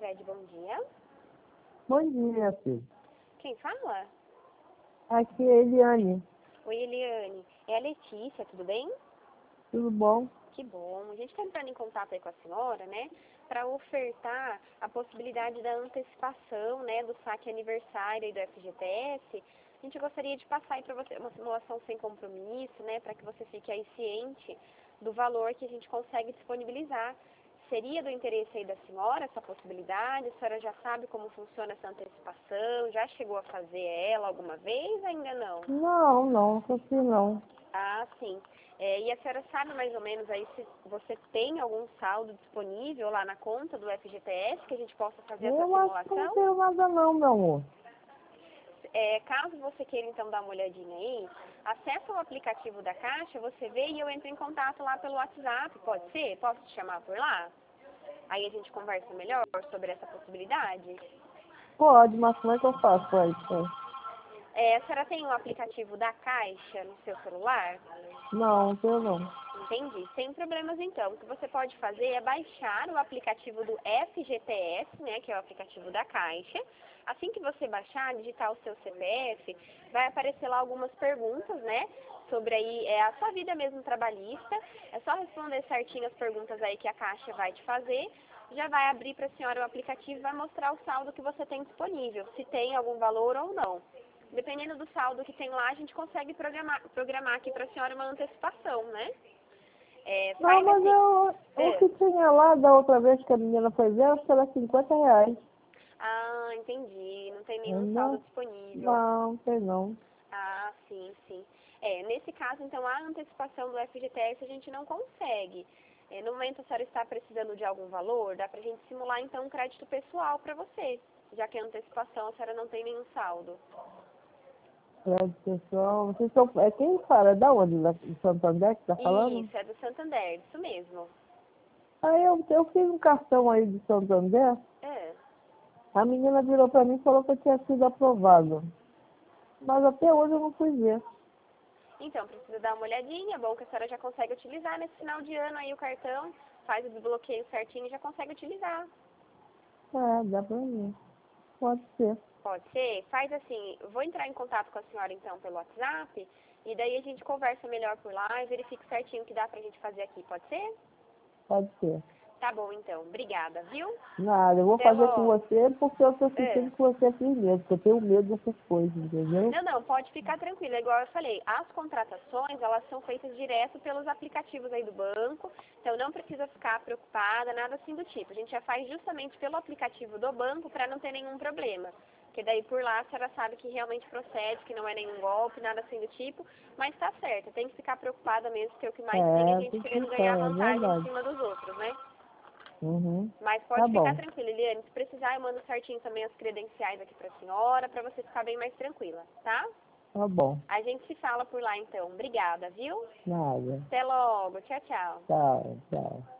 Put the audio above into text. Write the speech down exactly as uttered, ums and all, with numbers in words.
Sicredi, bom dia. Bom dia, filho. Quem fala? Aqui é a Eliane. Oi, Eliane. É a Letícia, tudo bem? Tudo bom? Que bom. A gente está entrando em contato aí com a senhora, né, para ofertar a possibilidade da antecipação, né, do saque aniversário aí do F G T S. A gente gostaria de passar aí para você uma simulação sem compromisso, né, para que você fique aí ciente do valor que a gente consegue disponibilizar. Seria do interesse aí da senhora essa possibilidade? A senhora já sabe como funciona essa antecipação? Já chegou a fazer ela alguma vez? Ainda não? Não, não, não sei não. Ah, sim. É, e a senhora sabe mais ou menos aí se você tem algum saldo disponível lá na conta do F G T S que a gente possa fazer essa Eu acho que não simulação? tenho nada não, meu amor. É, caso você queira então dar uma olhadinha aí, acessa o aplicativo da Caixa, você vê e eu entro em contato lá pelo WhatsApp, pode ser? Posso te chamar por lá? Aí a gente conversa melhor sobre essa possibilidade? Pode, mas como é que eu faço pra isso? É, a senhora tem o aplicativo da Caixa no seu celular? Não, não tenho não. Entendi. Sem problemas então. O que você pode fazer é baixar o aplicativo do F G T S, né, que é o aplicativo da Caixa. Assim que você baixar, digitar o seu C P F, vai aparecer lá algumas perguntas, né, sobre aí é a sua vida mesmo trabalhista. É só responder certinho as perguntas aí que a Caixa vai te fazer. Já vai abrir para a senhora o aplicativo e vai mostrar o saldo que você tem disponível, se tem algum valor ou não. Dependendo do saldo que tem lá, a gente consegue programar, programar aqui para a senhora uma antecipação, né? É, Não, faz mas assim. eu, o É. que tinha lá da outra vez que a menina foi ver, acho que era cinquenta reais. Ah, entendi. Não tem nenhum saldo Não, disponível. não, tem não. Ah, sim, sim. É, nesse caso, então, a antecipação do F G T S a gente não consegue. É, no momento a senhora está precisando de algum valor, dá pra gente simular, então, um crédito pessoal para você, já que a antecipação a senhora não tem nenhum saldo. Crédito pessoal, vocês são, é quem fala? É da onde? Da, de Santander que tá falando? Isso, é do Santander, isso mesmo. Aí eu, eu fiz um cartão aí de Santander. É. A menina virou para mim e falou que eu tinha sido aprovado. Mas até hoje eu não fui ver. Então, precisa dar uma olhadinha, é bom que a senhora já consegue utilizar nesse final de ano aí o cartão, faz o desbloqueio certinho e já consegue utilizar. É, dá pra mim. Pode ser. Pode ser? Faz assim, eu vou entrar em contato com a senhora então pelo WhatsApp, e daí a gente conversa melhor por lá e verifica certinho o que dá pra gente fazer aqui, pode ser? Pode ser. Tá bom então, obrigada, viu? Nada, eu vou Até fazer com logo. você porque eu tô É. sentindo que você tem medo, porque eu tenho medo dessas coisas, entendeu? Não, não, pode ficar tranquila. Igual eu falei, as contratações, elas são feitas direto pelos aplicativos aí do banco, então não precisa ficar preocupada, nada assim do tipo. A gente já faz justamente pelo aplicativo do banco para não ter nenhum problema. Porque daí por lá a senhora sabe que realmente procede, que não é nenhum golpe, nada assim do tipo, mas tá certo, tem que ficar preocupada mesmo, porque o que mais tem é É, gente tem que querendo ficar, ganhar é vantagem em verdade. cima dos outros, né? Uhum. Mas Tá pode ficar bom, tranquila, Eliane. Se precisar, eu mando certinho também as credenciais aqui pra senhora, pra você ficar bem mais tranquila, tá? tá bom. A gente se fala por lá então. Obrigada, viu? Nada. Até logo. Tchau, tchau. Tchau, tchau.